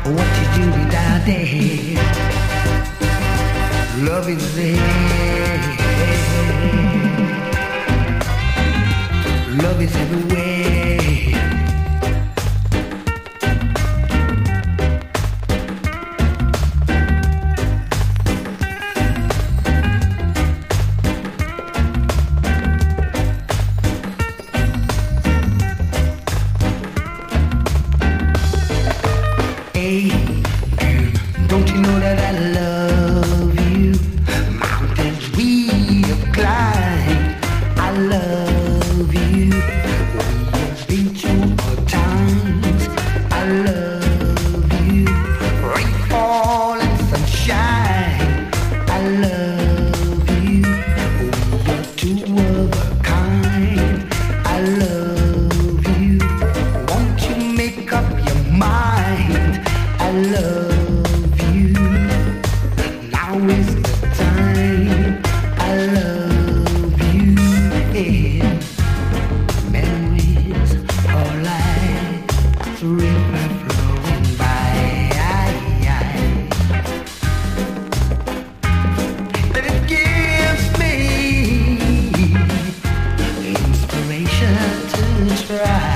what you doing down there? Love is there. Love is everywhere. Don't you know that I love you? Mountains we have climbed, I love you. We have been through hard times, I love you. Rainfall and sunshine, I love you. We are two of a kind, I love you. Won't you make up your mind? I love you. Now is the time. I love you. Yeah. Memories are like the river flowing by. And it gives me inspiration to try.